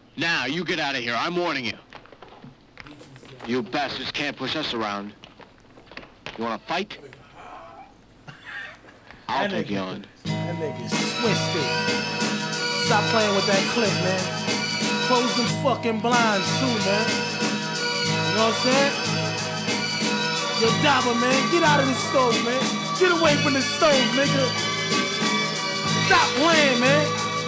Now, you get out of here. I'm warning you. You bastards can't push us around. You wanna fight? I'll take you on. That nigga's twisted. Stop playing with that clip, man. Close them fucking blinds too, man. You know what I'm saying? Yo, Daba, man, get out of the stove, man. Get away from the stove, nigga. Stop playing, man.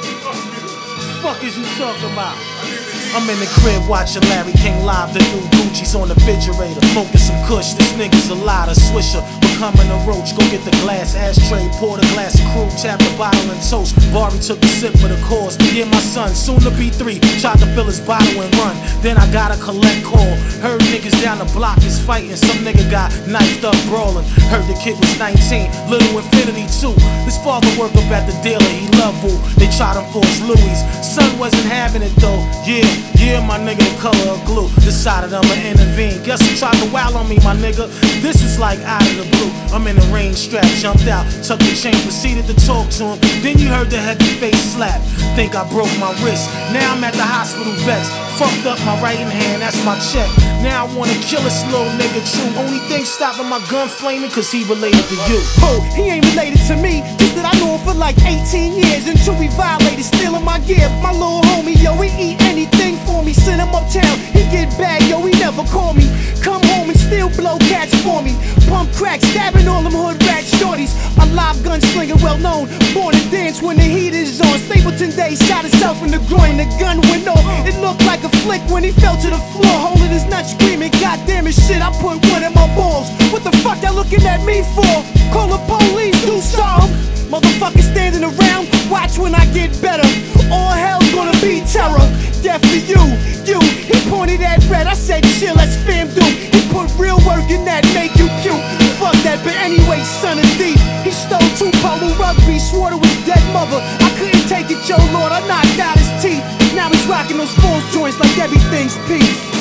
Fuck is you talking about? I'm in the crib watching Larry King live. The new Gucci's on the refrigerator. Smoking some kush, this nigga's a lot of Swisher. Becoming a roach, go get the glass ashtray. Pour the glass of crew, tap the bottle and toast. Bari took a sip of the course. Yeah, my son, soon to be 3. Tried to fill his bottle and run. Then I got a collect call. Heard niggas down the block is fighting. Some nigga got knifed up brawling. Heard the kid was 19, little Infinity too. His father worked up at the dealer, he loved Wu. They tried him for his Louis. Son wasn't having it though. Yeah, my nigga, the color of glue. Decided I'ma intervene. Guess who tried to wow on me, my nigga? This was like out of the blue. I'm in the rain strap, jumped out, tucked the chain, proceeded to talk to him. Then you heard the heavy face slap. Think I broke my wrist. Now I'm at the hospital vexed. Fucked up my right hand, that's my check. Now I wanna kill this little nigga true. Only thing stopping my gun flaming, cause he related to you. Oh, he ain't related to me. Just that I knew him for like 18 years until we violated, stealing my gear. My little homie, yo, he eat anything for me. Send him uptown, he get bad, yo, he never call me. Come home and still blow cats for me. Pump crack, stabbing all them hood rat shorties. A live gunslinger, well known, born to dance when the heat is on. Stapleton Day shot himself in the groin, the gun went off. It looked like a flick when he fell to the floor, holding his nuts, screaming, goddamn it shit, I put one in my balls. What the fuck y'all looking at me for? Call the police, do something. Motherfuckers standing around, watch when I get better. All hell's gonna be terror. Death to you. He pointed at red, I said chill, let's fam do. He put real work in that, make you puke. Fuck that, but anyway, son of thief. He stole 2 polo rugby, swore to his dead mother. I couldn't take it, yo Lord, I knocked out his teeth. Now he's rocking those false joints like everything's peace.